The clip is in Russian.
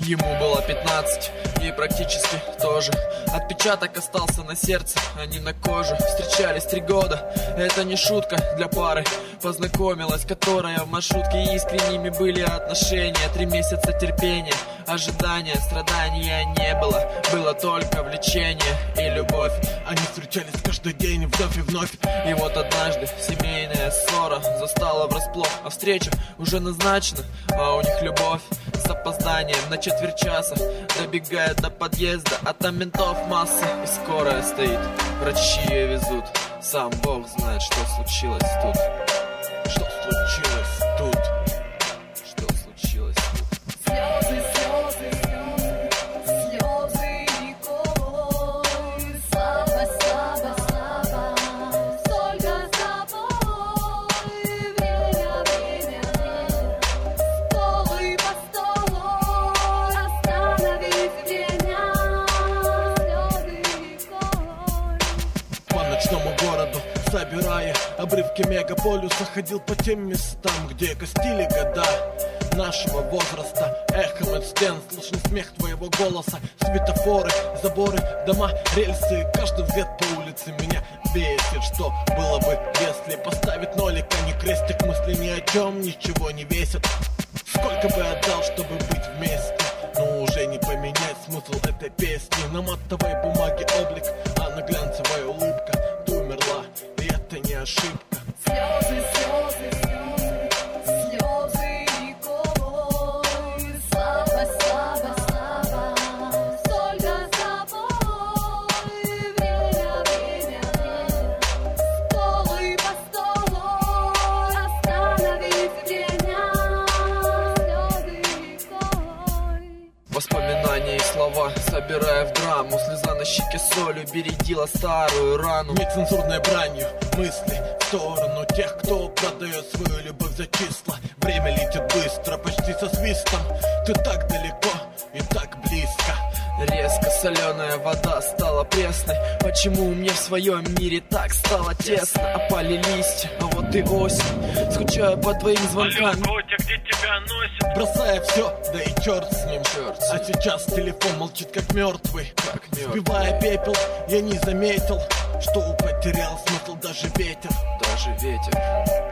Ему было 15, ей практически тоже. Отпечаток остался на сердце, а не на коже. Встречались 3 года, это не шутка для пары. Познакомилась, которая в маршрутке. Искренними были отношения, 3 месяца терпения, ожидания, страдания не было. Было только влечение и любовь. Они встречались каждый день вновь и вновь. И вот однажды семейная ссора застала врасплох. А встреча уже назначена, а у них любовь. С опозданием на четверть часа добегает до подъезда, а там ментов масса. И скорая стоит, врачи ее везут. Сам Бог знает, что случилось тут. Что случилось тут? Что случилось тут? Слезы, слезы, слезы, слезы рекой. Слабо, слабо, слабо, только с тобой. Время, время, столы по столу, остановить время. Слезы рекой. По ночному городу, собирая обрывки мегаполюса, ходил по тем местам, где гостили года нашего возраста. Эхом от стен слышен смех твоего голоса. Светофоры, заборы, дома, рельсы, каждый взгляд по улице меня бесит. Что было бы, если поставить нолик, а не крестик? Мысли ни о чем, ничего не весят. Сколько бы отдал, чтобы быть вместе? Но уже не поменять смысл этой песни. На матовой бумаге облик, а на глянцевая улыбка. Ты умерла, и это не ошибка. Слезы, слезы, слезы, слезы рекой. Слабо, слабо, слабо, только с тобой. Время, время, столы по столу, остановить время. Слезы рекой. Воспоминания и слова, собирая в драму. Слеза на щеке солью бередила старую рану. Нецензурной бранью мысли в сторону тех, кто продает свою любовь за числа. Время летит быстро, почти со свистом. Ты так далеко и так близко. Резко соленая вода стала пресной. Почему мне в своем мире так стало тесно? Опали листья, а вот и осень. Скучаю по твоим звонкам. Алло, Котя, где тебя носит? Бросая все, да и черт с ним. Черт с А ним. сейчас телефон молчит как мертвый. Как мертвый. Сбивая пепел, я не заметил, что потерял смысл даже ветер. Даже ветер.